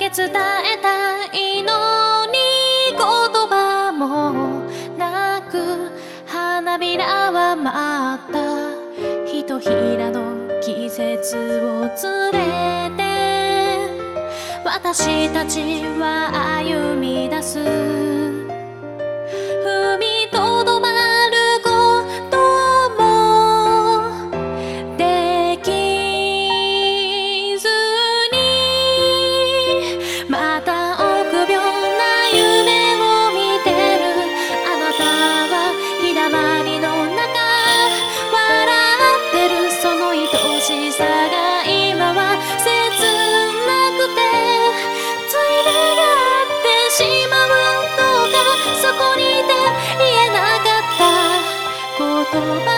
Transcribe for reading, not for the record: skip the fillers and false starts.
伝えたいのに言葉もなく花びらは舞ったひとひらの季節を連れて私たちは歩み出す踏みとどまることもできずにまた臆病な夢を見てるあなたは日だまりの中笑ってるその愛しさが今は切なくてついでやってしまうのかそこにいて言えなかった言葉